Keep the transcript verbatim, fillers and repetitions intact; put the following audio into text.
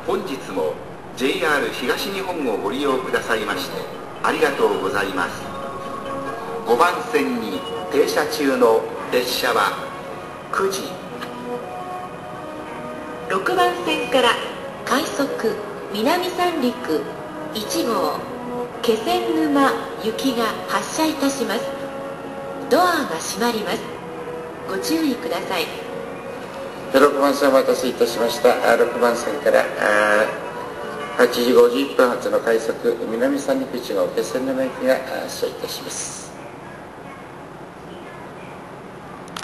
本日も ジェイアール 東日本をご利用くださいましてありがとうございます。ごばん線に停車中の列車はくじ。 ろくばん線から快速南三陸いち号気仙沼行きが発車いたします。ドアが閉まります。ご注意ください。 ろくばん線お待たせいたしました。ろくばん線からはちじごじゅっぷん発の快速南三陸いち号気仙沼行きが発車いたします。